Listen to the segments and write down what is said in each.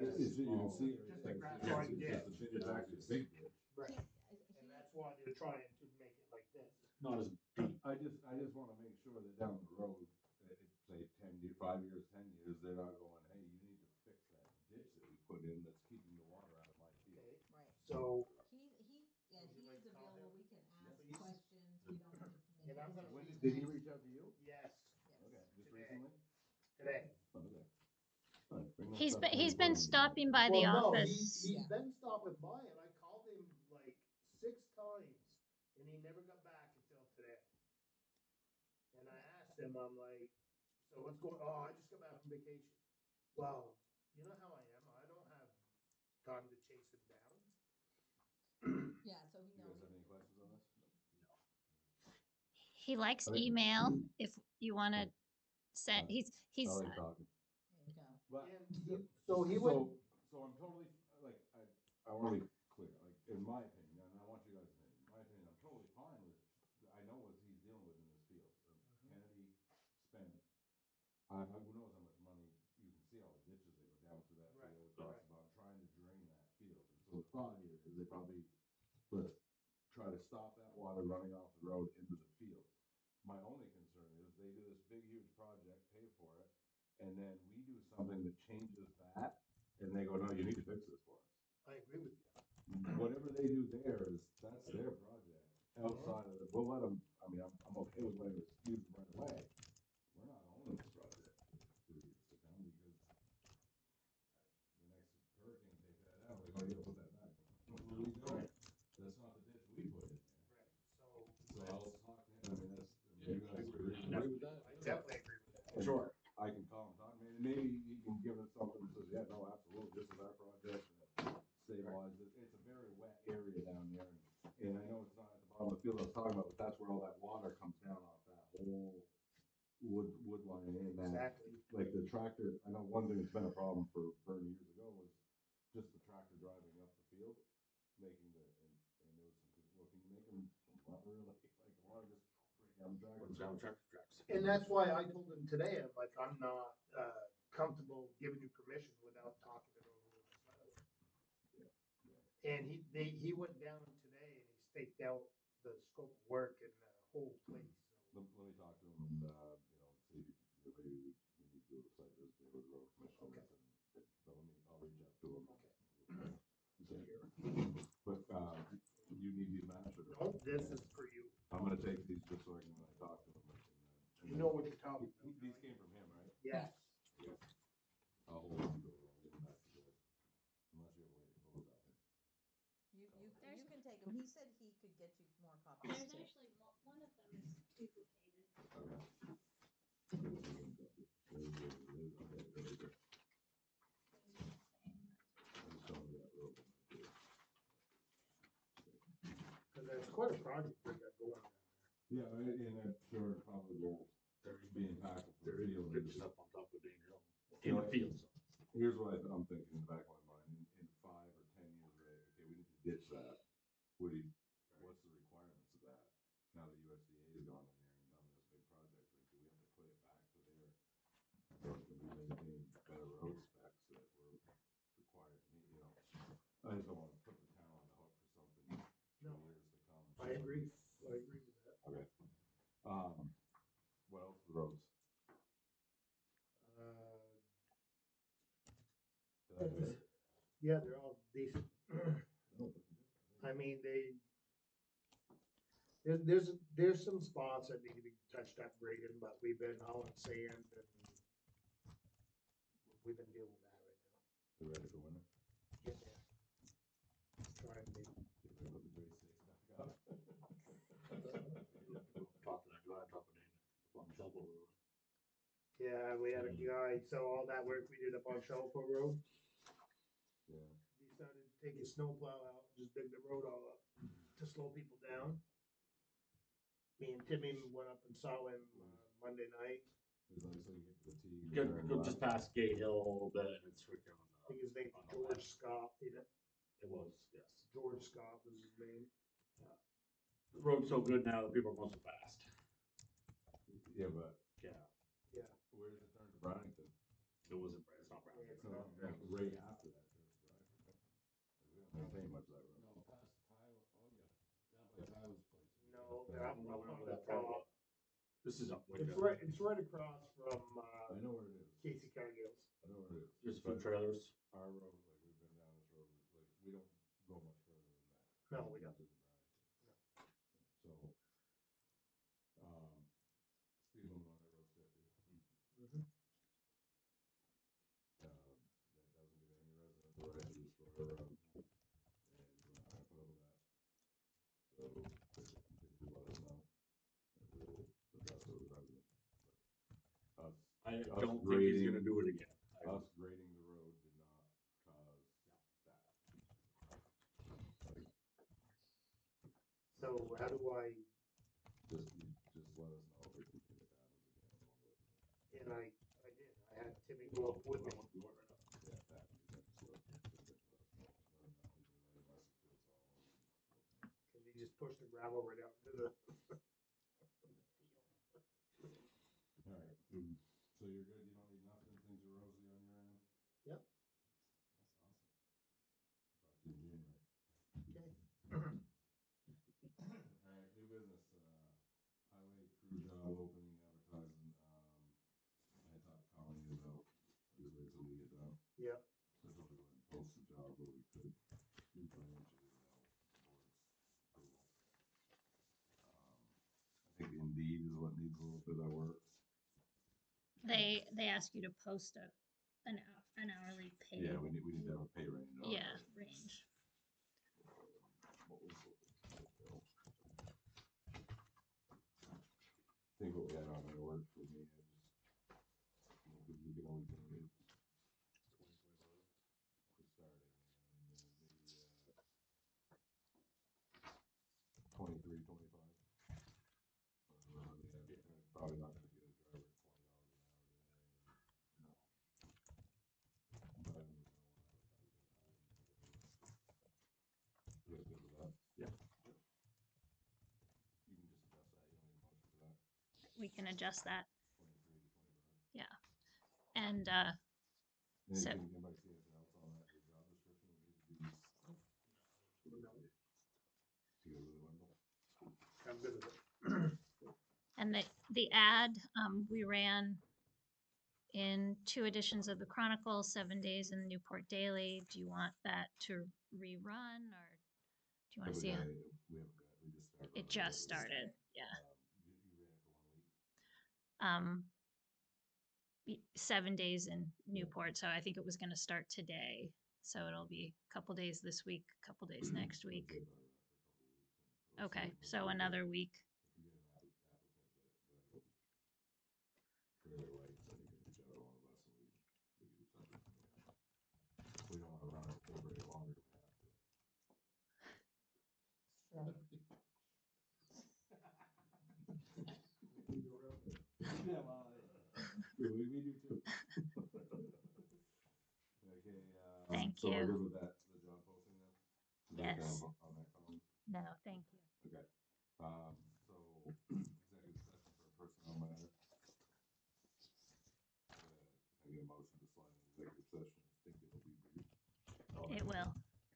You can see it. Just a grass Yeah, like this. it's actually a big ditch. Right. And that's why they're trying to make it like this. Not as deep. I just wanna make sure that down the road, say 10 years, 5 years, 10 years, they're not going, hey, you need to fix that ditch that we put in that's keeping the water out of my field. Okay. Right. So, He Would you like is to call available. him? We can ask Please. questions. We don't have to make And I'm a gonna When decision. did he reach out to you? yes, Yes. Okay, just Today. recently? today. Oh, okay. All right, bring that He's stuff been, to he's the been board. stopping by the Well, no, office. he's Yeah. been stopping by and I called him like 6 times and he never got back until today. And I asked him, I'm like, so what's going, oh, I just got back from vacation. Well, you know how I am, I don't have time to chase him down. Yeah, so he You guys knows. have any questions on this? He likes Okay. email. If you want to send, he's I like talking. There you go. But, And so he went, so I'm totally, like, I wanna be clear, like, in my opinion, and I want you guys' opinion, in my opinion, I'm totally fine with, I know what he's dealing with in this field. Kennedy spent, who knows how much money, you can see all the ditches they go down through that Right, field across right. about trying to drain that field. And so the thought here is they probably, let's try to stop that water running off the road into the field. My only concern is they do this big, huge project, pay for it, and then we do something that changes that, and they go, no, you need to fix this for us. I agree with you. Whatever they do there that's their project. Outside of it, we'll let them, I mean, I'm okay with letting us use them right away. We're not owning this project for years to come because the next hurricane take that out, like, oh, you gotta put that back. What are we doing? That's not the ditch we put in there. Right, so. So I'll talk to him, I mean, that's, you guys agree with that? I definitely agree with that. And sure, I can call him, talk, maybe he can give us something that says, yeah, no, absolutely, this is our project, and stabilize it. It's a very wet area down there, and I know it's not at the bottom of the field I was talking about, but that's where all that water comes down off that whole wood line in that. Exactly. Like the tractor, I know one thing that's been a problem for Vern years ago was just the tractor driving up the field, making the, and there was some, well, can you make them, not really, like, the water just break down the tractor. And that's why I told him today, I'm like, I'm not comfortable giving you permission without talking it over with myself. And he went down today and he staked out the scope of work and the whole place. So. Let me talk to him and, see, maybe we need to do a site visit there with the road commissioners. Okay. And, but I'll reach out to him. Okay. But, you need these maps or? No, this is for you. I'm gonna take these just so I can, when I talk to him. You know what you're talking about. These came from him, right? Yes. Yeah. I'll hold on to it, I'll give them back to you guys. Unless you have a way to close out it. You can take him. He said he could get you more copies There's too. actually, one of them is duplicated. Okay. Okay, very good. I'm sorry that road. Because there's quite a project we got going down Yeah, and I'm sure it probably will be impactful. for the field. Good stuff on top of Danger Hill. In the fields. Here's what I'm thinking in the back of my mind, in 5 or 10 years, right, okay, we need to ditch that. What's the requirements of that? Now that USDA has gone in there and done this big project, like, do we have to put it back to their, or can we maintain better road specs that we're required to meet, I just don't wanna put the town on the hook for something No. for years to come. there. I agree with that. Okay. What else, the roads? Did I miss it? Yeah, they're all decent. No. I mean, there's some spots that need to be touched up, graded, but we've been hauling sand and we've been dealing with that right now. We ready for winter? Get there. Trying to be. Get rid of the grade 6 back up. Talk to that guy, drop it in on Shelby Road. Yeah, we had a guy, so all that work we did up on Shelford Road, Yeah. he started taking snowplow out, just dig the road all up to slow people down. Me and Timmy went up and saw him Monday night. It's like, so you get to the T. Go just past Gate Hill a little bit and it's right there on I think his name on was the George left. Scott, It was, yes. George Scott was his name. The road's so good now that people are going so fast. Yeah, but Yeah. Yeah. where does it turn to Brownington? It wasn't, it's not brown. Yeah, it's No, not. no, right after that. This is up. It's right across from, I know where it is. Casey Cargill's. I know where it is. Just for But trailers. our road, like, we've been down this road, like, we don't go much further than that. No, we don't. To the Bragg. So, speed limit on that road's 50. Mhm. That doesn't give any residents the right to destroy a road. And we're not gonna put up with that. So, if you let us know, we'll address it with the residents. Us, I Us don't think he's grading- gonna do it again. us grading the road did not cause that. Like, So how do I, just let us know if it happens again. and I did, I had Timmy go up with me, Yeah, that, just let us know. Let him know. Unless it feels all. cause he just pushed the gravel right out into the. All right, so you're good, you don't need nothing, things are rosy on your end? Yep. That's awesome. Talk to you in January. Okay. All right, new business, highway crew job opening advertising, I talked to Colleen about, these ways that we get done. Yeah, So I told her to go ahead and post the job, but we could do financially without board's approval. I think Indeed is what needs a little bit of work. They ask you to post an hourly pay. Yeah, we need to have a pay range on it. Yeah, range. What was it? I think what we had on there worked for me, I just, we can only do it. 2025. For starting, and then maybe, 23, 25. Probably not gonna get a driver at $20 an hour today. No. But I don't even know what advertising. You guys good with that? Yeah. You can just adjust that, you don't need a motion for that, We can adjust that. 23 to 25. Yeah. And So- Anything, anybody see anything else on that, the job description, we need to do this? You good with it, Wendell? I'm good with it. and the ad we ran in 2 editions of the Chronicle, 7 days in the Newport Daily. Do you want that to rerun, or do you want to see? We haven't got, we just started. It just started. Yeah. You ran it for 1 week. 7 days in Newport, so I think it was going to start today. So it'll be a couple days this week, a couple days next week. Okay, probably run it for a couple weeks, and we'll Okay, see so if another week. we get an applicant that really likes, then you can reach out to one of us and we can do something from there. We don't wanna run it for very longer than we have to. Yeah, well, we do too. Okay, Thank so we're you. good with that, the job posting then? Yes. On that column? No, thank you. Okay, so executive session for a personnel matter. Can I get a motion to slide an executive session? I think it'll be brief. It will.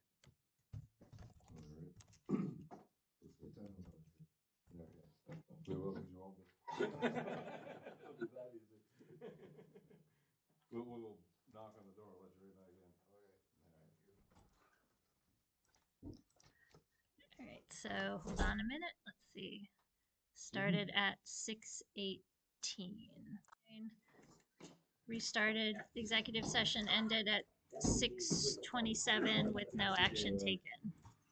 All right. Let's get that on. Yeah, okay. We will, because you won't be. It'll be that easy. We'll knock on the door, let you right back in. Okay. All right, so hold on a minute. Let's see. Started at 6:18. Restarted. Executive session ended at 6:27 with no action taken.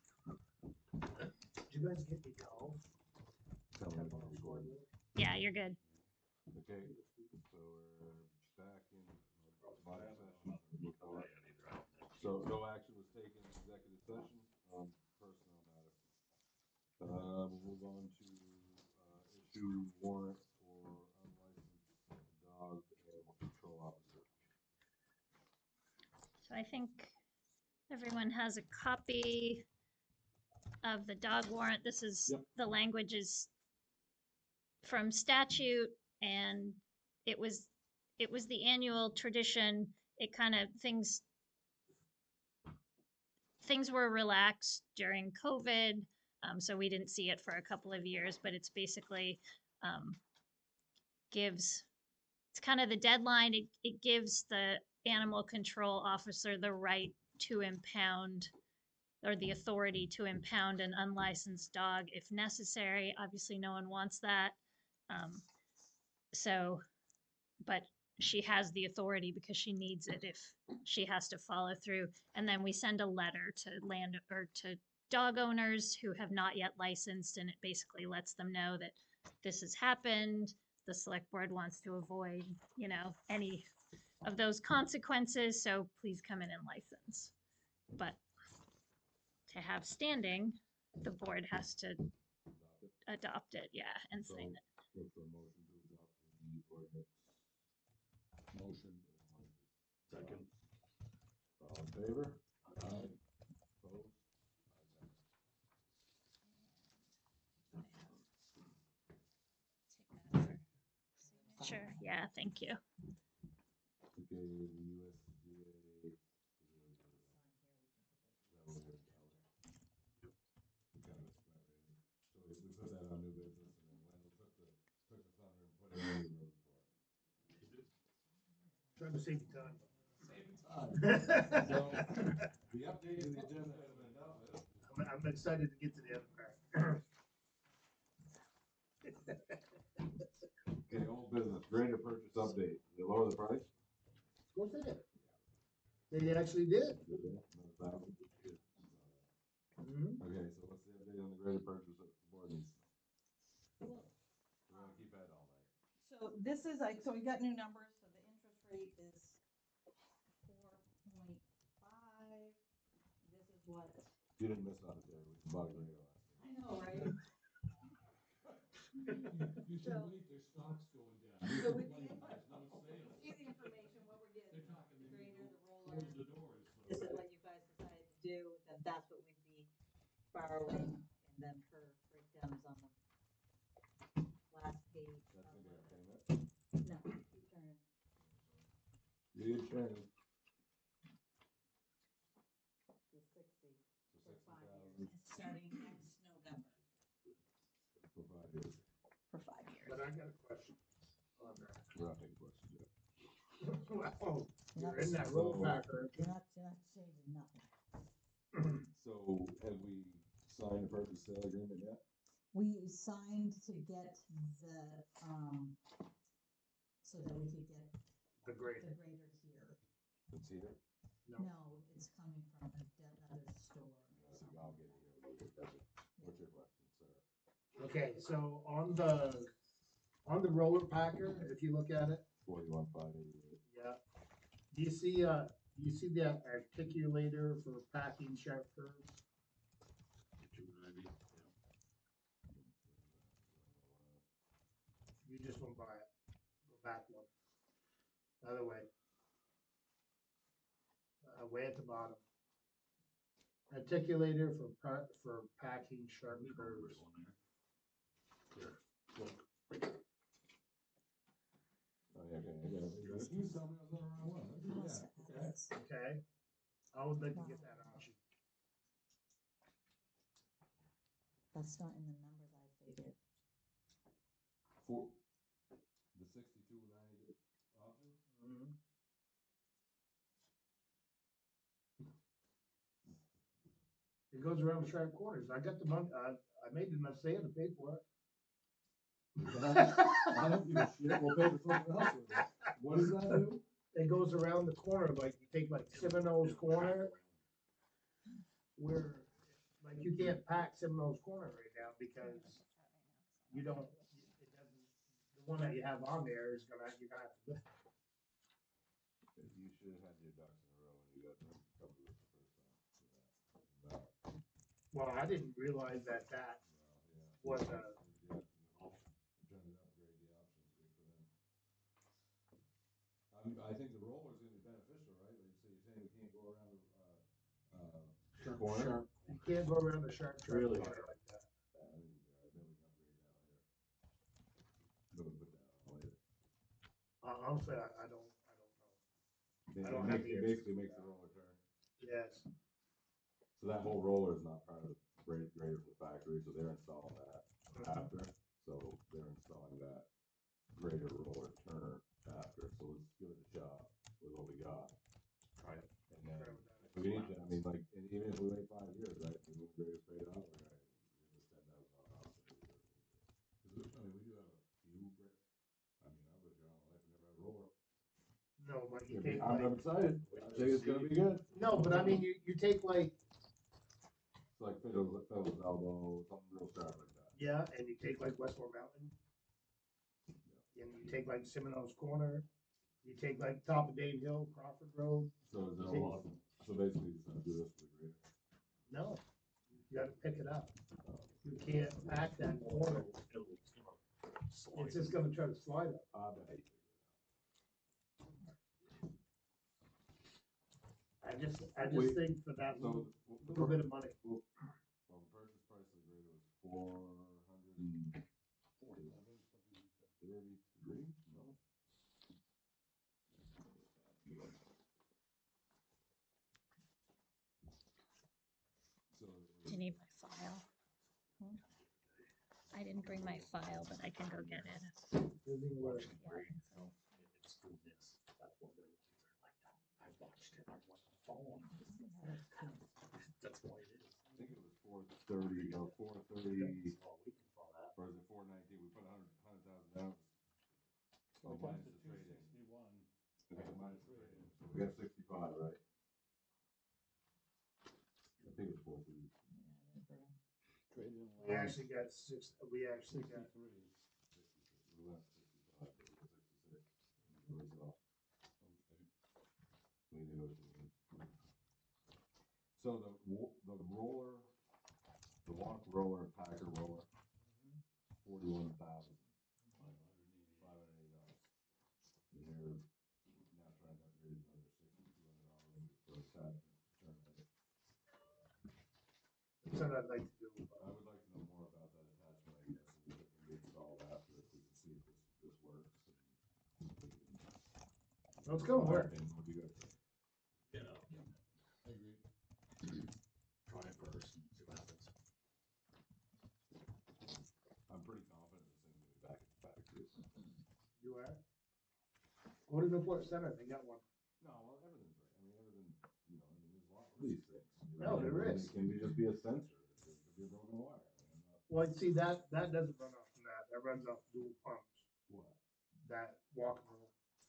Did you guys get the call? Tell me when we're recording. Yeah, you're good. Okay, so we're back in live session. We'll call it. So no action was taken in executive session on personnel matter. We'll move on to issue warrant for unlicensed dog animal control officer. So I think everyone has a copy of the dog warrant. This is, Yep. the language is from statute, and it was the annual tradition. It kind of, things were relaxed during COVID, so we didn't see it for a couple of years, but it's basically gives, it's kind of the deadline. It gives the animal control officer the right to impound or the authority to impound an unlicensed dog if necessary. Obviously, no one wants that. So, but she has the authority because she needs it if she has to follow through. And then we send a letter to land or to dog owners who have not yet licensed, and it basically lets them know that this has happened. The select board wants to avoid, you know, any of those consequences. So please come in and license. But to have standing, the board has to adopt it, yeah, and sign it. Look for a motion to adopt the ordinance. Motion. Second. All in favor? Aye. Opposed? Sure, yeah, thank you. Okay, the USDA. So we put that on new business, and then Wendell took the thunder and put it on the road report. Trying to save you time. So, the update to the agenda has been dealt with. I'm excited to get to the other part. Okay, old business, grader purchase update. They lower the price? Of course they did. They actually did. Did they? Another 1,000? Mhm. Okay, so what's the update on the grader purchase that the board needs? We wanna keep that all night. So this is like, so we got new numbers, so the interest rate is 4.5. This is what, You didn't miss out there, we bought a grader last year. I know, right? You should So- wait, their stock's going down. So we There's can't- no sales. See the information, what we're getting, They're talking, the they grader, the roller. close the doors. This is what you guys decided to do, then that's what we'd be borrowing, and then her breakdown is on the last page. That's of gonna be our the- payment. No, keep turning. You did share. The 60 So for 5 60,000 years, starting next November, for 5 years. for 5 years. But I got a question on that. We're not taking questions yet. Well, you're in that roll packer. You're not changing nothing. So have we signed a purchase sale agreement yet? We signed to get the, so that we could get The great. the grader here. It's here? No. No, it's coming from another store. So I'll get it here. We'll get that. What's your question, sir? Okay, so on the roller packer, if you look at it, 41,588. yeah. Do you see that articulator for packing sharp curves? You just won't buy it. Go back one. Other way. Way at the bottom. Articulator for packing sharp curves. Oh, yeah, okay, I got it. You tell me I was on the wrong one. Yeah, okay. Okay. I would like to get that option. That's not in the numbers I figured. For the 6290 option? Mhm. It goes around the sharp corners. I got the money, I made enough sale to pay for it. I don't give a shit. We'll pay for something else with it. What does that do? It goes around the corner, like you take like Seminoles Corner, where, like you can't pack Seminoles Corner right now because you don't, it doesn't, the one that you have on there is you're gonna have to lift. You should have had your ducks in a row when you got them covered with the first time. For that. Well, I didn't realize that was a, Trying to upgrade the options, good for them. I think the roller's gonna be beneficial, right? Like, so you're saying we can't go around the corner? you can't go around the sharp Really? corner like that. I think we can upgrade that later. But we put that on later. Honestly, I don't know. I don't It have makes- the it basically makes the roller turn. Yes. So that whole roller is not part of the grader from the factory, so they're installing that after, so they're installing that grader, roller, turner after, so let's give it a shot with what we got. Try it. And then, if we need to, I mean, like, and even if we wait 5 years, right, and we grader straight out, we're right, we just $10,000 off. Cause I mean, we do have a few, I mean, I've lived here all my life, and never had a roller. No, but you I mean, take I'm like, excited, I think it's gonna be good. no, but I mean, you take like, It's like Fiddle's Elbow, something real sharp like that. yeah, and you take like Westmore Mountain. And you take like Seminoles Corner, you take like top of Dave Hill, Crawford Road. So is it Take- all, so basically, you just do this for the grader? No, you gotta pick it up. You can't pack that corner. It's just gonna try to slide up. I bet. I just Wait, think for that So, little bit of money. well, the purchase price of the grader was 433, no? So. Do you need my file? I didn't bring my file, but I can go get it. Living where- Yeah, I think so. It's doing this. That's what they're like. I watched it. I watched the phone. That's why it is. I think it was 430, or 430, Well, we can follow that. or is it 419? We put 100,000 down. Oh, minus the trade-in. Okay, minus the trade-in. So we got 65, right? I think it was 430. We actually got we actually got, We went 65, but we got 66. Where's it off? We negotiated. So the roller, the walk roller, packer roller, $41,580. And they're now trying to upgrade another $6,200 for attachment, turn rate. that's what I'd like to do. I would like to know more about that attachment, I guess, and if it can be installed after, if we can see if this works. And we can- Well, it's gonna work. And would be good. Yeah. I agree. Try it first and see what happens. I'm pretty confident this thing's gonna be back at the factory. You are? Go to Newport Center, they got one. No, well, everything's right. I mean, everything, you know, I mean, there's a lot of these things. you No, know, there and is. It can just be a sensor, it could be a broken wire. I mean, I'm not, Well, see, that doesn't run off from that runs off dual pumps, what? that walking room.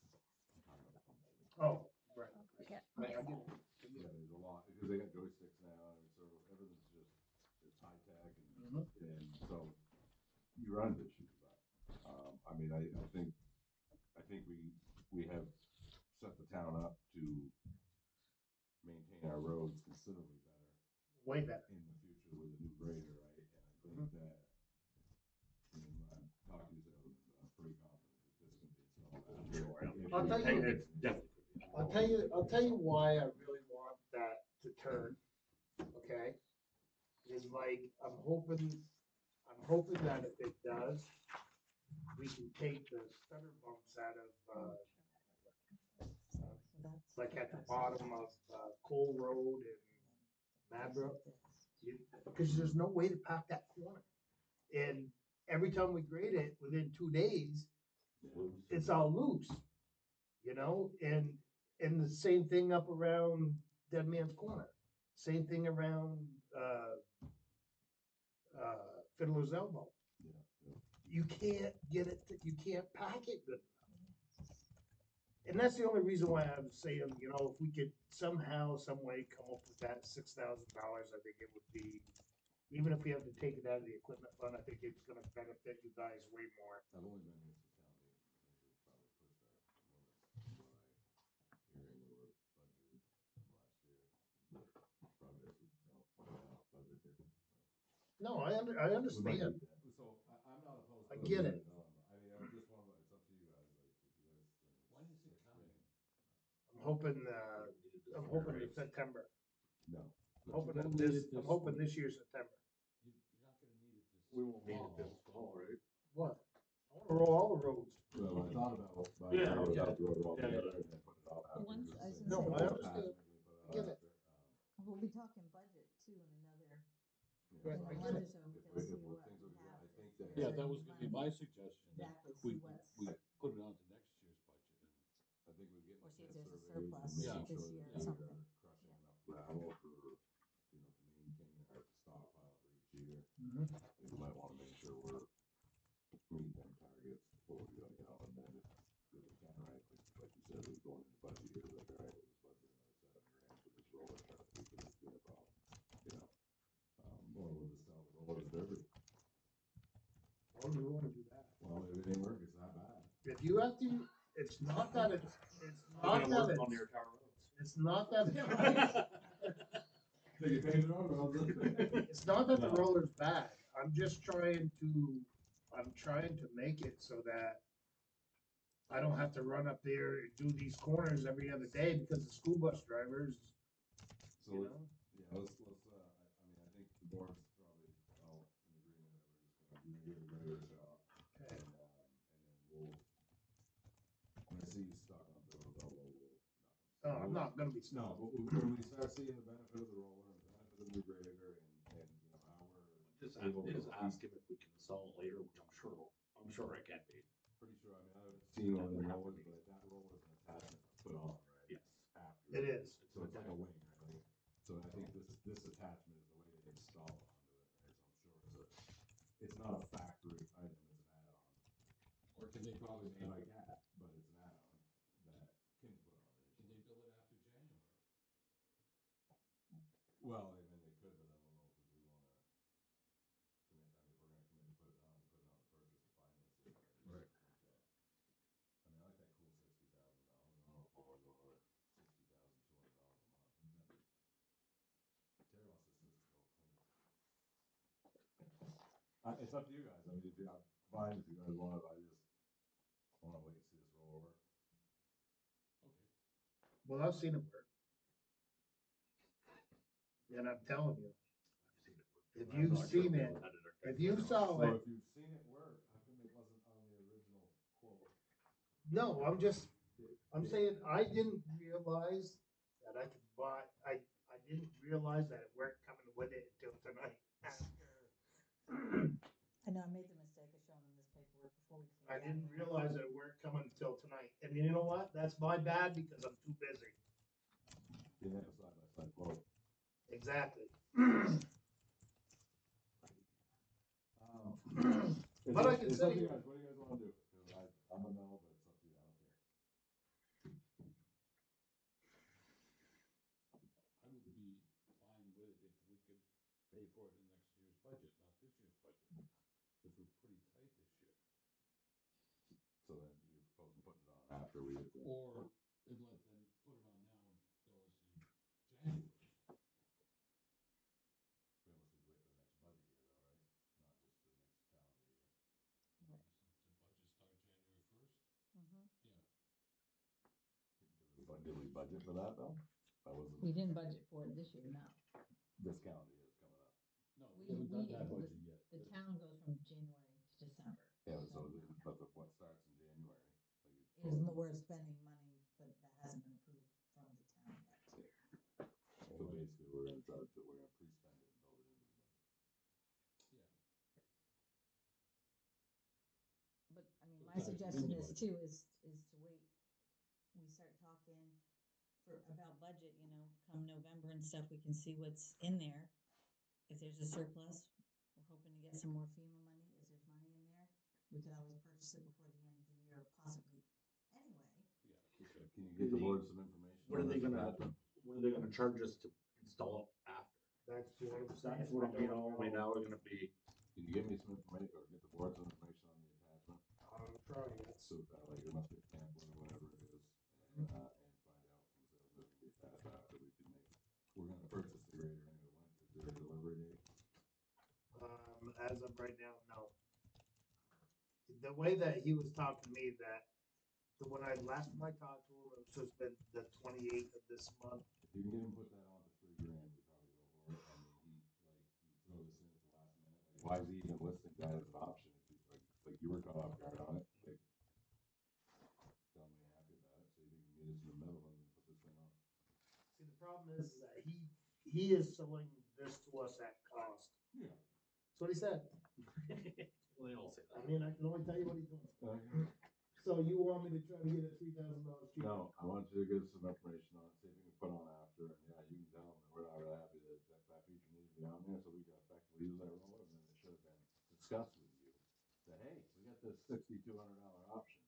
Oh, right. Yeah. I get it. Yeah, there's a lot, because they got joysticks now, and sort of, everything's just, it's high tech, Mhm. and so you run into issues, but, I mean, I think we have set the town up to maintain our roads considerably better Way better. in the future with a new grader, right? And I think that, I mean, I'm talking to you, I'm pretty confident that this can be installed after. I'll tell you- It definitely could be. I'll tell you why I really want that to turn, okay? Is like, I'm hoping that if it does, we can take the stutter bumps out of, like at the bottom of, Cole Road and Mabrook. Because there's no way to pack that corner. And every time we grade it, within 2 days, it's all loose, you know, and the same thing up around Dead Man's Corner, same thing around Fiddler's Elbow. Yeah. You can't get it, you can't pack it good enough. And that's the only reason why I'm saying, you know, if we could somehow, some way come up with that $6,000, I think it would be, even if we have to take it out of the equipment fund, I think it's gonna benefit you guys way more. I've only been here since town meeting, I think we've probably pushed our limits, from what I hearing we were budgeted from last year. Projects, budget here. No, I We might understand. need that. So I'm not opposed. I to get it. I mean, I just want, it's up to you guys, like, if you guys. When is it coming? I'm hoping in September. No. I'm hoping this year, September. You're not gonna need it this. We won't need it this fall, right? What? I wanna roll all the roads. Well, I thought about buying Yeah, the road yeah. out the road all Yeah, yeah. together and then put it all after. Once- just I was say, gonna No, say- I "Well, understand. pass, maybe we put it all Get it. after." We'll be talking budget too in another Right, in I a get month it. or so, we If can we- see if we're what things we are good, have. I think this that- year. Yeah, that was gonna be my suggestion, that Exactly, we, see what's, we put it on to next year's budget, and I think we get or see if the there's a surveys and surplus making this sure year that or we something. are crushing enough gravel for, you know, to maintain our stockpile for each year. Mhm. I think we might wanna make sure we're meeting them targets before we go, you know, and then if we can, right, like you said, we're going into budget year, like, all right, we'll just budget another $7,000 for this roller truck, we can just do it all, you know. Or we'll just sell the rollers derby. Why would we wanna do that? Well, if it ain't work, it's not bad. If you have to, it's not that it's I'm not gonna that work on it's, your tower roads. it's not that, So you paid it on, well, it's not that the No. roller's bad, I'm just trying to make it so that I don't have to run up there and do these corners every other day because the school bus drivers, So you let's, know? yeah, I mean, I think the board's probably all in agreement that we're just gonna give it a regular shot. Okay. And then when I see you stuck on those, No, I'm not gonna be. No, but when we start seeing the benefit of the roller, and the benefit of the new grader, and you know, how we're Just able to ask him if we can install it later, which I'm sure it can be. pretty sure, I mean, I haven't seen one of the rollers, but that roller is an attachment to put on, right? Yes. After. It is. So it's like a wing, right? Like, so I think this attachment is the way they install it onto it, right? So I'm sure it's not a factory item, it's an add-on. Or can they probably make like that, but it's an add-on that can put on it. can they build it after January? Well, I mean, they could, but I don't know if we wanna commit, I mean, if we're gonna commit to put it on the purchase and finance it. Right. I mean, I like that cool $60,000, I don't know if I'll go another $60,200 a month. Terry wants us just to go clean it. It's up to you guys, I mean, if you, I'm fine if you guys want it, I just wanna wait and see this roll over. Okay. Well, I've seen it work. And I'm telling you, if you've seen it, if you saw So it, if you've seen it work, how come it wasn't on the original quote? no, I'm saying, I didn't realize that I could buy, I didn't realize that it weren't coming with it until tonight. I know I made the mistake of showing them this paperwork before we came I down didn't here. realize that it weren't coming until tonight, and you know what, that's my bad because I'm too busy. You didn't have a side-by-side quote. Exactly. It's But up- I can it's up to say- you guys, what do you guys wanna do? Cause I'm a no, but it's up to you, I don't care. I would be fine with it if we could pay for it in next year's budget, not this year's budget, because we're pretty tight this year. So then you're proposing putting it on after we hit the. Or, and let them put it on now and bill us in January. We almost need to wait for the next budget year though, right? Not just the next calendar year. Doesn't the budget start January first? Mhm. Yeah. Did we budget for that though? That wasn't, We didn't budget for it this year, no. this calendar year is coming up. No, We- we haven't done we- that budget yet. The town goes from January to December. Yeah, so but what starts in January? Like it's Isn't where spending money, but that hasn't been approved from the town yet. So basically, we're gonna charge it, we're gonna pre-spend it and build it into the budget. Yeah. But, I mean, So my it's suggestion in the is budget. too, is to wait, we start talking about budget, you know, come November and stuff, we can see what's in there. If there's a surplus, we're hoping to get some more FEMA money, if there's money in there, we could always purchase it before the end of the year, possibly anyway. Yeah. Okay, can you get the board some information? What are on they this gonna, attachment? what are they gonna charge us to install it after? That's what I'm saying. That's what I'm, you know, right now we're gonna be, Can you give me some information, or get the board some information on the attachment? I'm trying, So, like, there must be a template or whatever it is, and find out from sales, it can be fast after we can make, we're gonna purchase the grader anyway, when, is there a delivery date? as of right now, no. The way that he was talking to me, that, when I last time I talked to him, it was just been the 28th of this month. If you can get him put that on for $3,000, we probably go for it, I mean, he, like, you throw this in at the last minute, like, why is he even listing that as an option, if he's like you were caught off guard on it, like, tell me you're happy about it, see if he can meet us in the middle and we put this thing on. See, the problem is that he is selling this to us at cost. Yeah, That's what he said. Well, they all say I that. mean, I can only tell you what he told me. Okay. So you want me to try to get it $3,000 cheaper? No, I want you to give us some information on it, see if we can put on after, and yeah, you can tell them that we're not really happy that feature needs to be on there, so we can effectively use that roller, and then it should have been discussed with you. That, hey, we got this $6,200 option.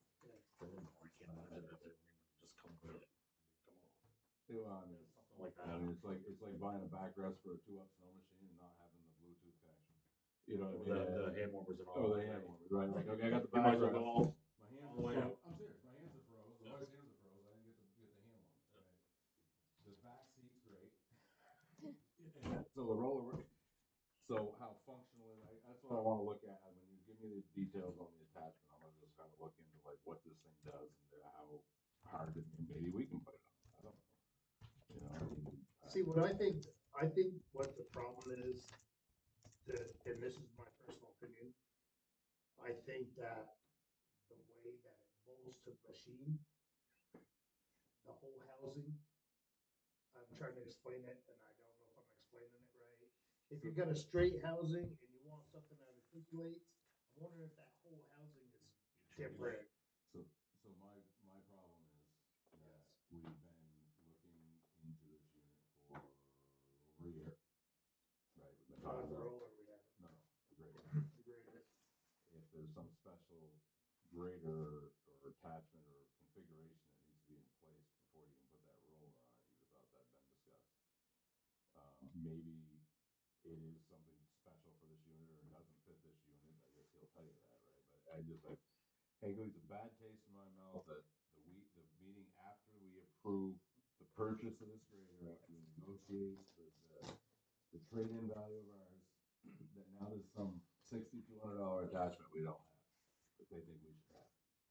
I can't imagine if they just come with it tomorrow. Yeah, well, I mean, Something like that. I mean, it's like buying a backrest for a 2-up snow machine and not having the Bluetooth connection. You know what I mean? The hand warmers and all. Oh, the hand warmers, right? Like, okay, I got the You might as well backrest. go all- My hands all the way are up. froze. I'm serious. My hands are froze. My wife's hands are froze. I didn't get the hand warmers, right? The back seat's great. So the roller, so how functional is it? That's what I wanna look at. When you give me the details on the attachment, I'm gonna just kind of look into like what this thing does and how hard it, maybe we can put it on. I don't know. You know, I mean, See, what I think what the problem is, and this is my personal opinion, I think that the way that it bolts to the machine, the whole housing, I'm trying to explain it, and I don't know if I'm explaining it right. If you got a straight housing and you want something that articulates, I'm wondering if that whole housing is different. So my problem is that we've been looking into this unit for over a year. Right, we've been Not talking the about, roller we have. no, the grader. The grader. If there's some special grader or attachment or configuration that needs to be in place before you can put that roller on it, you would have thought that'd been discussed. Maybe it is something special for this unit or it doesn't fit this unit. I guess he'll tell you that, right? But it leaves a bad taste in my mouth that the meeting after we approve the purchase of this grader, after we negotiate the trade-in value of ours, that now there's some $6,200 attachment we don't have, that they think we should have.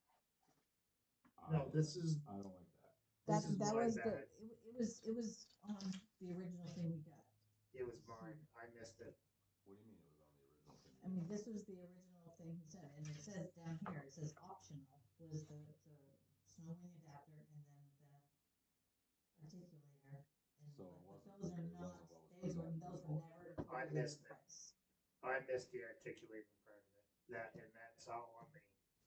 No, this is, I don't like that. That, This is that my was bad. it was on the original thing we got. it was mine, I missed it. What do you mean it was on the original thing? I mean, this was the original thing he said, and it says down here, it says optional was the snow wing adapter and then the articulator. And So it but wasn't- those are it not, wasn't what was those were presented before. never I included in missed the it. price. I missed the articulating part of it, and that's all on me.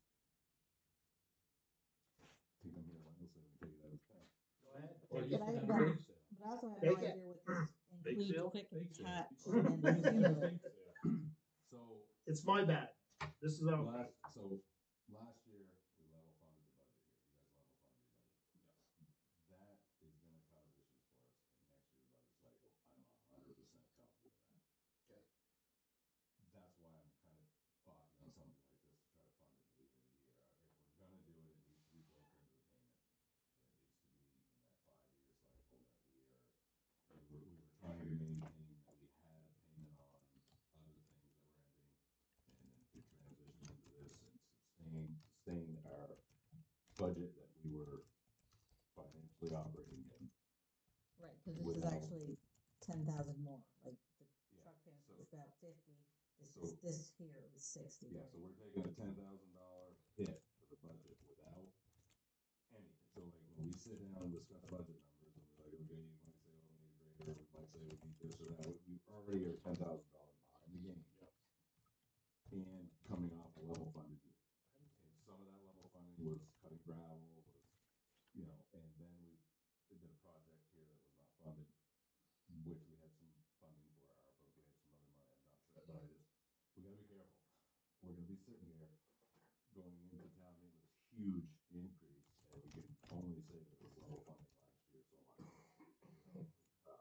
Think I'm here, Wendell, so we can take it out of town. Go ahead. Or Take you it. But I- can but- have a bake sale. But I also have Take no it. idea what this includes sale? quick Bake sale. attach and then accumulate. So, It's my bad. This is on me. last year, we level funded the budget here, you guys level funded your budget. That is gonna cause issues for us in next year's budget cycle, I'm 100% confident in that. Okay. That's why I'm kind of foggy on something like this to try to fund it at the beginning of the year. If we're gonna do it, it needs to be built into the payment. And it needs to be in that 5-year cycle that we were trying to maintain, that we had a payment on other things that were ending. And then we transitioned into this and sustain our budget that we were financially operating in. Right, cause this is Without- actually 10,000 more, like the Yeah, truck payment so- was about 50, So- this here was 60. Yeah, so we're taking a $10,000 hit to the budget without anything. So like when we sit down and discuss budget numbers, and we're like, okay, you might say, oh, we need a grader, we might say we need this or that, we already are $10,000 behind the game. And coming off a level funded year. And some of that level funding was cutting gravel, was, you know, and then we did a project here that was not funded, which we had some funding for ARPA, we had some other money, I'm not sure, but we gotta be careful. We're gonna be sitting here going into town meeting with this huge increase, and we can only say that it was level funding last year so much. You know,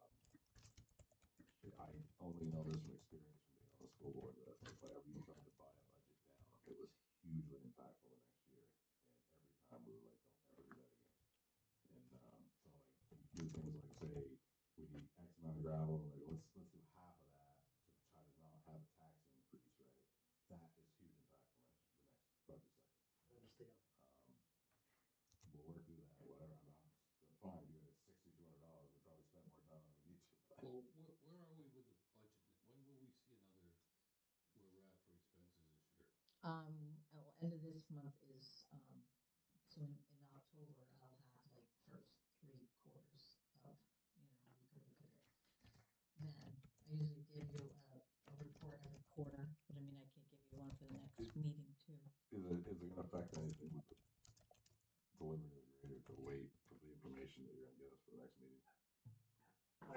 I only know this from experience from being on the school board, that whenever you tried to buy a budget down, it was hugely impactful the next year. And every time we were like, don't ever do that again. And, so like, you do things like say, we need X amount of gravel, like, let's do half of that to try to not have a tax increase, right? That is huge impactful the next budget cycle. I understand. We'll work through that, whatever, I'm fine, you got $6,200, we probably spent more time than we need to. but- Well, where are we with the budget? When will we see another, where we're at for expenses this year? Well, end of this month is, so in October, I'll have like first 3 quarters of, you could look at it. Then I usually give you a report every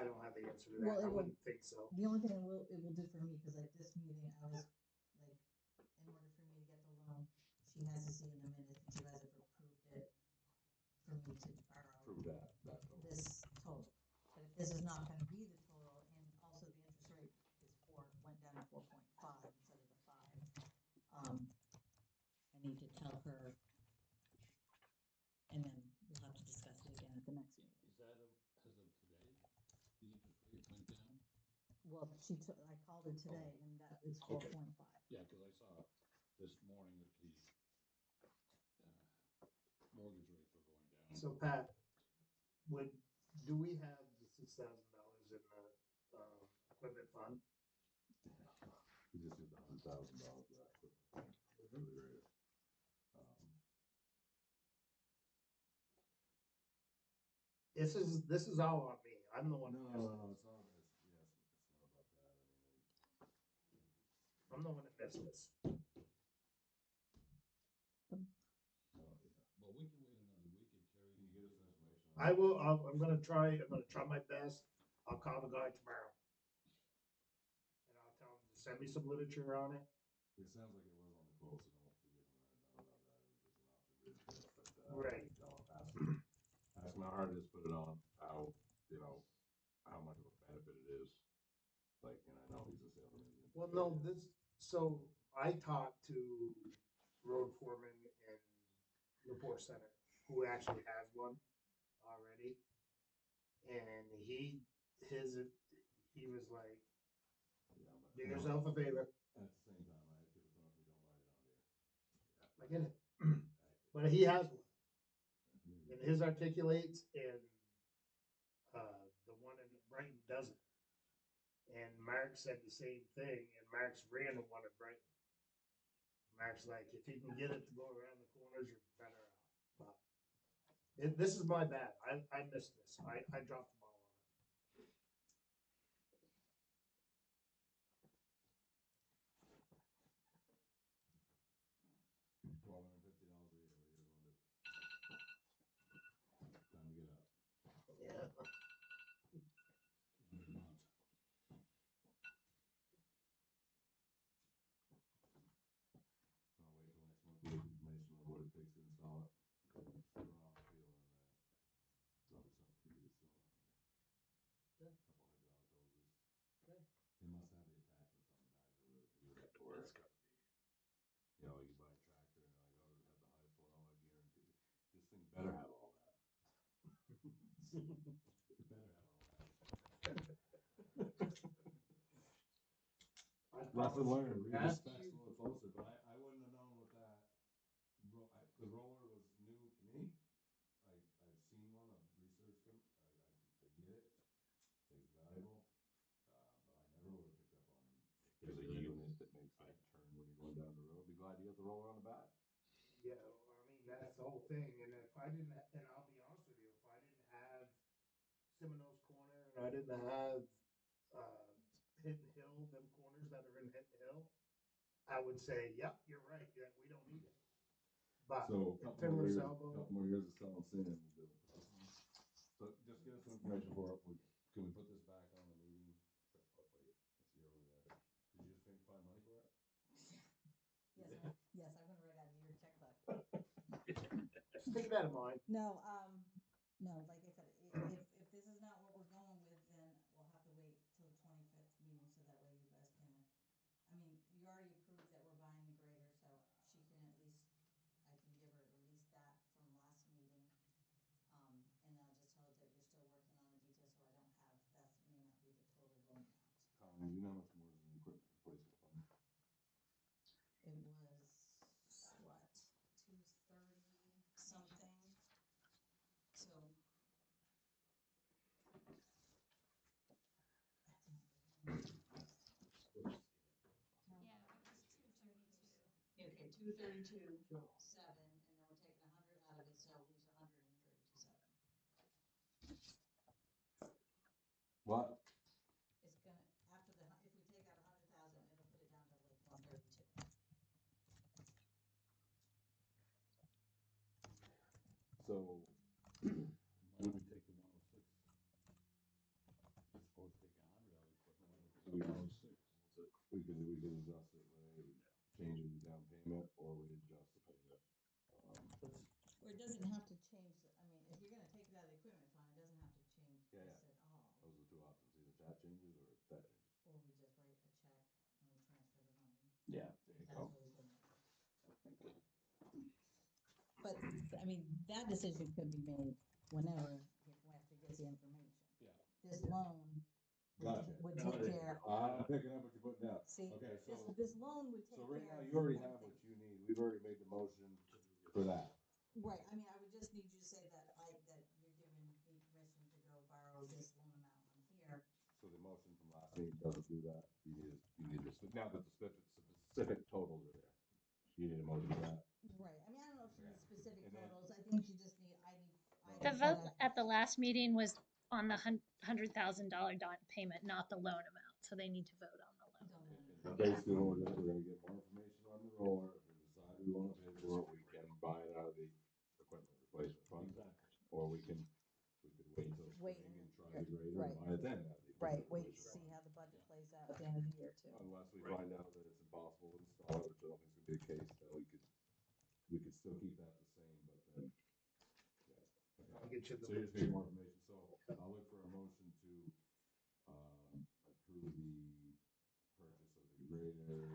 I don't have the answer to Well, that. I it will- wouldn't think so. The only thing it will do for me, cause like this meeting, I was like, in order for me to get the loan, she has to see in the minutes that you guys have approved it for me to borrow Prove that total. this total. But if this is not gonna be the total, and also the interest rate went down to 4.5 instead of the 5, I need to tell her, and then we'll have to discuss it again at the next meeting. Is that as of today, the interest rate went down? Well, I called her today, and that is Okay. 4.5. Yeah, cause I saw this morning that the, mortgage rates were going down. So Pat, do we have the $6,000 in the, equipment fund? We just did the $100,000 for that equipment for the grader. This is all on me. I'm the one. No, who missed no, this. it's not, it's not about that, I mean, I'm the one that missed this. no, yeah. Well, we can wait another week and Terry. Can you get us some information? on I that? will, I'm gonna try my best. I'll call the guy tomorrow. And I'll tell him to send me some literature on it. It sounds like it was on the quote, so don't forgive him or not about that, it was just an option. But, Right. Ask him how hard it is to put it on, how, how much of a benefit it is. Like, and I know he's a salesman. Well, no, so I talked to road foreman in Newport Center, who actually has one already. And he was like, Yeah, but, do yourself a favor, at the same time, I have people telling me don't buy it on here. I get it. But he has one, and his articulates, and, the one in Brighton doesn't. And Mark said the same thing, and Mark's ran the one in Brighton. Mark's like, if you can get it to go around the corners, you're better off. But this is my bad. I missed this. I dropped the ball on it. $1,250 a year, what do you guys wanna do? Time to get up. Yeah. Another month. Wanna wait till next month to get information on what it takes to install it. Strong feeling that probably something you could just throw on there. Okay. Couple hydraulic hoses. Okay. They must have the attachments on the back of it to get it to work. That's gotta be. You know, like you buy a tractor and they're like, oh, does it have the high flow? I guarantee you. This thing better have all that. It better have all that. Lesson learned, read the That's specs a little closer, but I wouldn't have known with that. The roller was new to me. I've seen one, I've researched them, I get it, it's valuable. But I never would have picked up on, there's a unit that makes that turn when you're going down the road. Be glad you got the roller on the back. Yeah, I mean, that's the whole thing, and if I didn't, and I'll be honest with you, if I didn't have Seminoles Corner, and I didn't have, Hinton Hill, them corners that are in Hinton Hill, I would say, yep, you're right, yeah, we don't need it. But, So, in Timber's elbow, couple more years of selling sand. we'll do it. So just get us some information for it. Can we put this back on the meeting? Oh, wait, that's your over there. Did you just find money for it? Yes, I'm gonna write out your checkbook. stick that in mind. No, like I said, if this is not what we're going with, then we'll have to wait till the 25th meeting, so that way you guys can, I mean, you already approved that we're buying the grader, so she can at least, I can give her at least that from last meeting. And I'll just tell her that you're still working on the details, so I don't have, that may not be the total loan amount. You know how much more is in the equipment replacement fund? It was, what, 230 something? So. Yeah, it was 232. Okay, 232.7, and then we're taking 100 out of it, so it leaves 132.7. What? It's gonna, if we take out 100,000, it'll put it down to like 132. So, Why don't we take the 106? supposed to take 100 out of the equipment, when it's only 6. We could adjust it, right, changing the down payment, or we adjust the payment. Or it doesn't have to change, I mean, if you're gonna take it out of the equipment fund, it doesn't have to change Yeah, this at all. Those are the two options, either that changes or that changes. Or we just write a check and we transfer the money. Yeah, there you That's go. what he's gonna do. But, I mean, that decision could be made whenever, after he gets the information. Yeah. This loan Gotcha. would take care, I'm picking up what you're putting down. see, Okay, so, this loan would take so care right now, of you already have everything. what you need, we've already made the motion for that. Right, I mean, I would just need you to say that that you're giving me permission to go borrow this loan amount on here. So the motion from last meeting doesn't do that, you need this, now that the specific totals are there, you need a motion for that. Right, I mean, I don't know if you need specific And then- totals, I think you just need, I The need vote that- at the last meeting was on the $100,000 down payment, not the loan amount, so they need to vote on the loan. don't know. And basically, what we're gonna get more information on the roller, if we decide we wanna pay for it, we can buy it out of the equipment replacement fund. Exactly. Or we could wait till Wait spring and try and- the grader right. and buy it then out of the Right, equipment wait to replacement see fund. how the budget plays out at the end of the year too. Unless we find out that it's impossible to install it, which I don't think is gonna be the case, then we could still keep that the same, but then, yeah. I'll get you the. So you just need more information, so I'll look for a motion to, approve the purchase of the grader,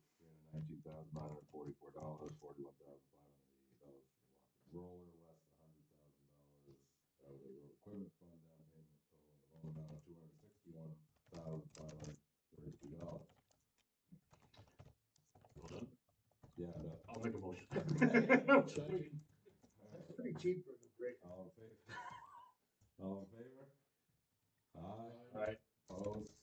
$319,944, $41,588 for the rocker roller, less the $100,000 out of the road equipment fund down payment, totaling the loan amount of $261,532. Well done. Yeah, no. I'll make a motion. Second. That's pretty cheap for the grade. All in favor? All in favor? Aye. Aye. Opposed?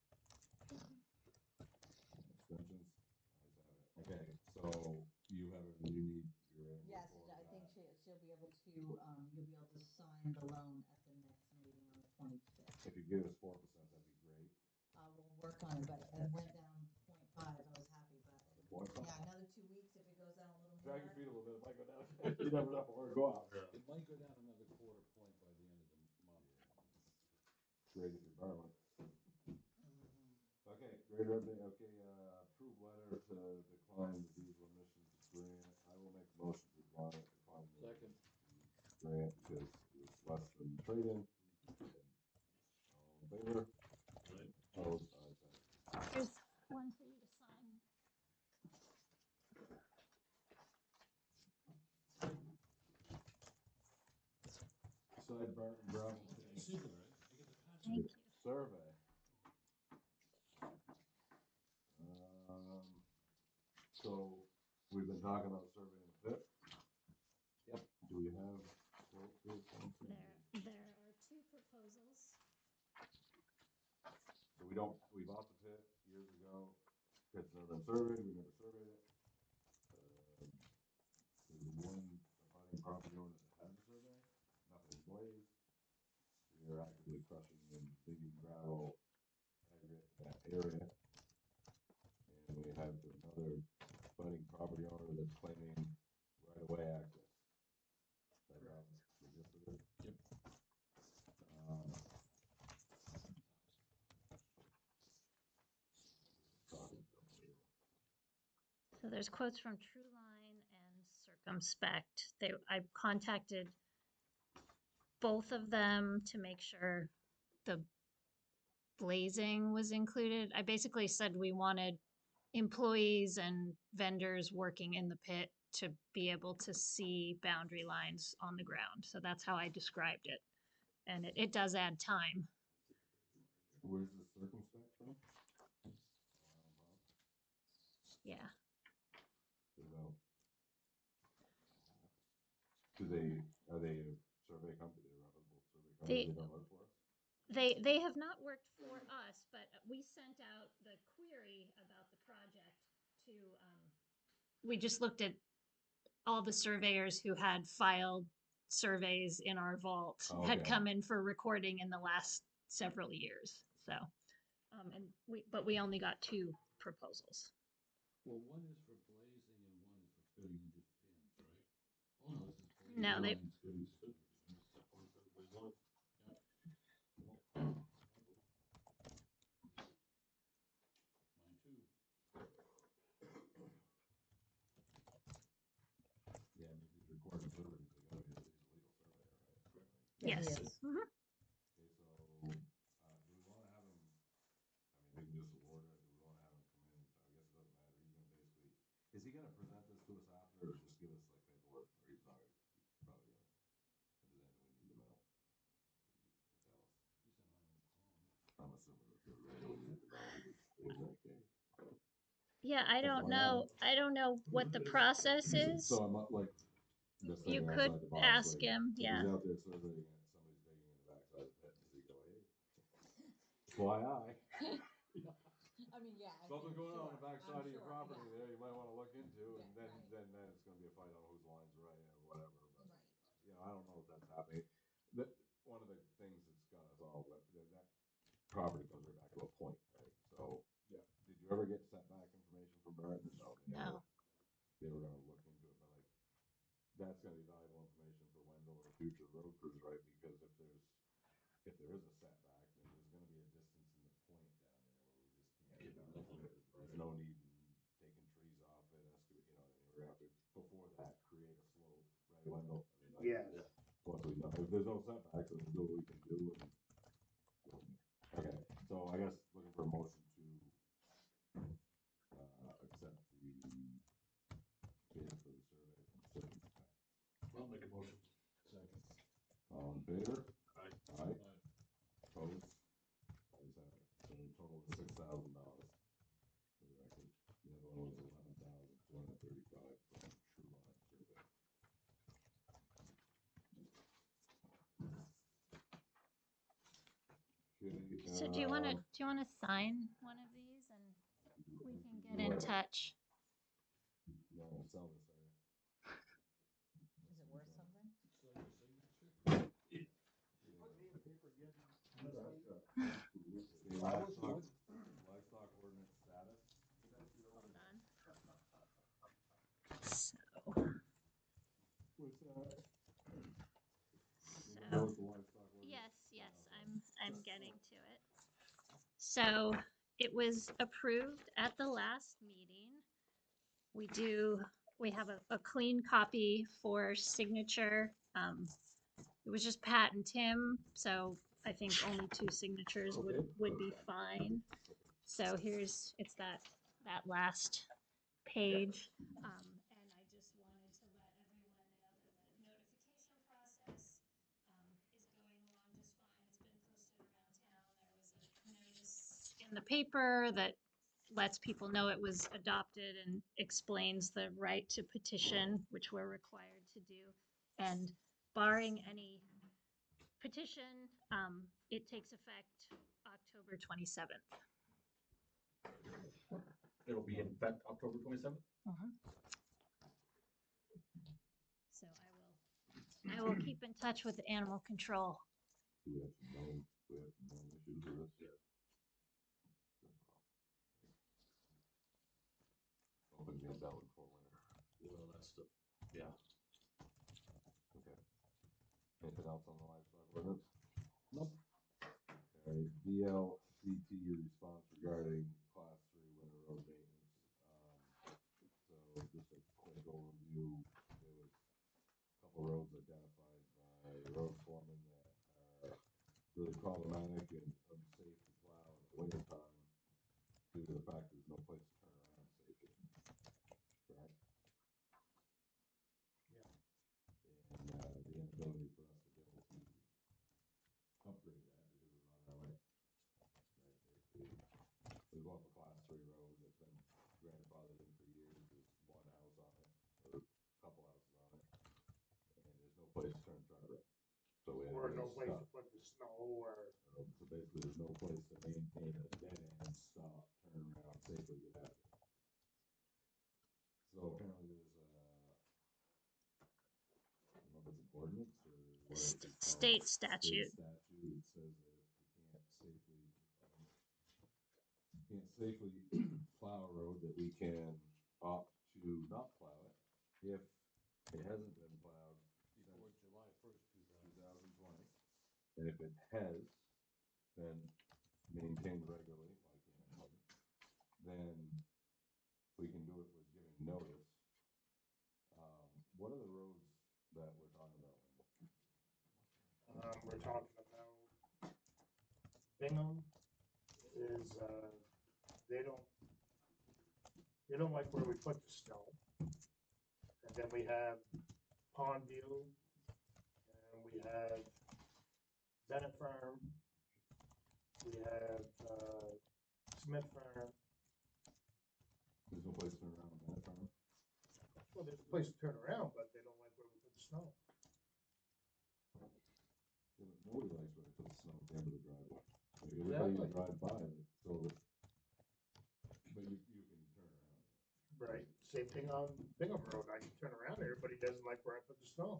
Abstentions? Ayes have it. Okay, so you have it, you need your. Yes, I think she'll be able to, you'll be able to sign the loan at the next meeting on the 25th. If you give us 4%, that'd be great. We'll work on it, but it went down 0.5, I was happy, but, 4%. yeah, another 2 weeks, if it goes down a little Drag your more. feet a little bit, it might go down. You never know, or go up. It might go down another quarter point by the end of the month. Great if you're borrowing. Okay, greater update, okay, approved letter to decline the diesel emissions grant. I will make a motion to decline the Second. grant because it was less than trade-in. All in favor? Opposed? Ayes have it. Here's one for you to sign. Sidebar and gravel You see that, right? I get the password. Thank you. survey. So we've been talking about surveying the pit. Yep. Do we have quotes here? There are two proposals. So we bought the pit years ago. Pit's never been surveyed, we never surveyed it. There's one abutting property owner that has a survey, nothing in place. We are actively crushing and digging gravel aggregate in that area. And we have another budding property owner that's claiming right-of-way access. Is that about the gist of it? Yep. So there's quotes from Trueline and Circumspect. I contacted both of them to make sure the blazing was included. I basically said we wanted employees and vendors working in the pit to be able to see boundary lines on the ground. So that's how I described it. And it does add time. Where's the circumspect from? Yeah. Are they a survey company? They're a reputable survey company. They don't work for us? They have not worked for us, but we sent out the query about the project to, we just looked at all the surveyors who had filed surveys in our vault, had Okay. come in for recording in the last several years. So, but we only got two proposals. Well, one is for blazing and one is for filling in just pins, right? Oh, no, this is blazing. No, they- lines, filling. Yeah, he Yes. is. Mhm. Okay, so, do we wanna have him, I mean, we can just award it, do we wanna have him come in, I guess it doesn't matter, he's gonna basically, is he gonna present this to us after, or just give us like paperwork, or he's not, he's probably gonna, if there's anything we need to know? Tell us. I'm assuming if there's anything we need to know, he's okay. Yeah, I don't Why know. I don't know what the process is. So I'm not like, just You thinking could outside the box, ask like, him, if yeah. he's out there surveying it, somebody's digging in the backside of the pit, does he go, hey? FYI, I mean, yeah. something's going on the backside of your sure, property yeah. there, you might wanna look into, and Yeah, then right. it's gonna be a fight on whose line's right or whatever, but, Right. you know, I don't know if that's happening. That, one of the things that's got us all, that property comes right back to a point, right? So, yeah, did you ever get setback information from Barrett? No. No. They were gonna look into it, but like, that's gonna be valuable information for Wendell or future road crews, right? Because if there is a setback, then there's gonna be a distance in the point down there where we just can't, you know, there's no need in taking trees off it, excavate, you know what I mean? We're gonna have to, before that, create a slope, right, Wendell? I mean, like, Yes. once we know, if there's no setbacks, then we'll do what we can do and. Okay, so I guess looking for a motion to, accept the bid for the survey from Citizens Bank. I'll make a motion. Second. All in favor? Aye. Aye. Opposed? Ayes have it. So the total is $6,000 for the record. The other one was 11,235 from True Line Survey. Okay, So do you want to sign one of these and we can get in touch? You don't wanna sell this, are you? Is it worth something? So your signature? Put me in paper again. The livestock ordinance status. Hold on. So, What's that? So- Knows the livestock ordinance? yes, I'm getting to it. So it was approved at the last meeting. We have a clean copy for signature. It was just Pat and Tim, so I think only 2 signatures would be fine. So it's that last page. And I just wanted to let everyone know that the notification process is going along just fine. It's been posted around town. There was a notice in the paper that lets people know it was adopted and explains the right to petition, which we're required to do. And barring any petition, it takes effect October 27th. It'll be in effect October 27th? So I will keep in touch with the animal control. We have some issues with this yet. Hoping to get that one before winter. Well, that's the, yeah. Okay. Anything else on the livestock ordinance? Nope. Okay, VLCT response regarding class 3 winter road maintenance. So just a quick overview, there was a couple roads identified by road foreman that are really problematic and unsafe to plow in the winter time due to the fact there's no place to turn around safely. Right? Yeah. And the inability for us to be able to upgrade that because it's not our way. Right, basically, we go up a class 3 road that's been grandfathered in for years, there's one house on it, or a couple houses on it, and there's no place to turn the truck around. So we Or had no place stop. to put the snow or. So basically, there's no place to maintain a dead end, stop, turn around, safely get out of it. So apparently there's a, I don't know if it's an ordinance or what it's called. State statute. State statute, it says that if we can't safely plow a road, that we can opt to not plow it if it hasn't been plowed Before July 1st, 2020. And if it has been maintained regularly, like you mentioned, then we can do it with giving notice. What are the roads that we're talking about? Bingham is, they don't like where we put the snow. And then we have Pondview, and we have Bennett Farm, we have, Smith Farm. There's no place to turn around on that farm. Well, there's a place to turn around, but they don't like where we put the snow. Nobody likes where they put the snow at the end of the driveway. Like, everybody you Exactly. drive by, so that, but you can turn around. Right, same thing on Bingham Road, I can turn around there, but he doesn't like where I put the snow.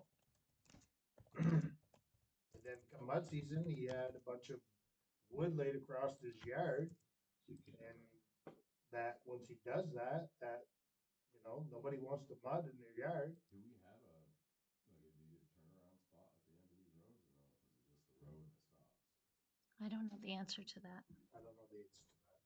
And then come mud season, he had a bunch of wood laid across his yard, So you can't. and that, once he does that, you know, nobody wants to mud in their yard. Do we have a needed turnaround spot at the end of these roads, or no? Is it just the road that stops? I don't know the answer to that. I don't know the answer to that.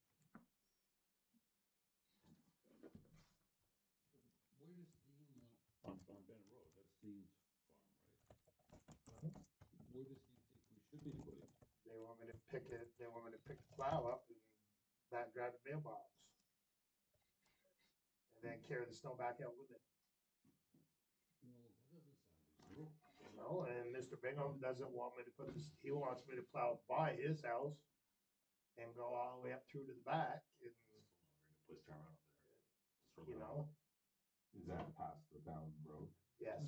Where does Dean want, on Bennett Road, that's Dean's farm, right? Where does Dean think we should be putting it? They want me to pick the plow up and back drive the mailbox. And then carry the snow back out with it. Well, that doesn't sound reasonable. You know, and Mr. Bingham doesn't want me to put this, he wants me to plow by his house and go all the way up through to the back and, Place to turn around up there. Just for you the- know, Is that past the town road? yes.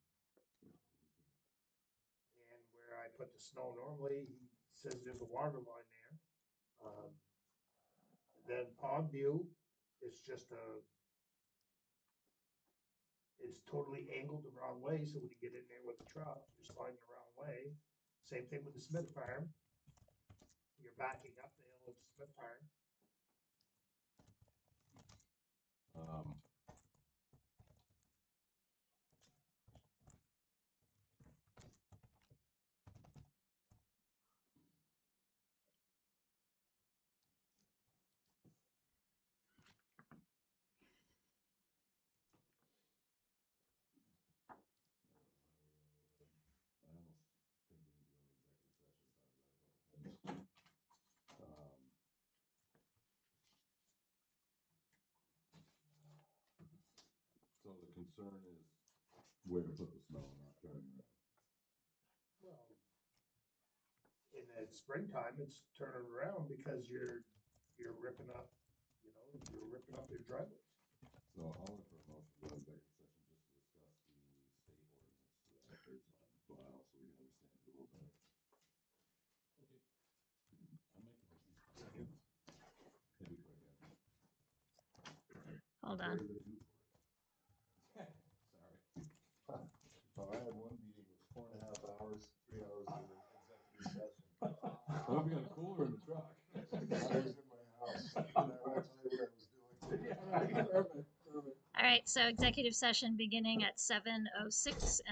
And where I put the snow normally, he says there's a water line there. Then Pondview, it's just it's totally angled the wrong way, so when you get in there with the truck, you're sliding the wrong way. Same thing with the Smith Farm. You're backing up the hill with the Smith Farm. I almost think we need to go into executive session, talk about a couple things. So the concern is where to put the snow, not turning around. Well, in the springtime, it's turning around because you're ripping up, you know, you're ripping up your driveways. So I'll look for a motion to go into executive session just to discuss the state ordinance that updates on file, so we can understand it a little better. Okay. I'll make a motion. Second. Maybe quick, Hold on. Sorry. Oh, I had one meeting, it was 4.5 hours, 3 hours of executive session. I hope you got a cooler in the truck. I was in my house, and I won't tell you what I was doing. Perfect. All right, so executive session beginning at 7:06.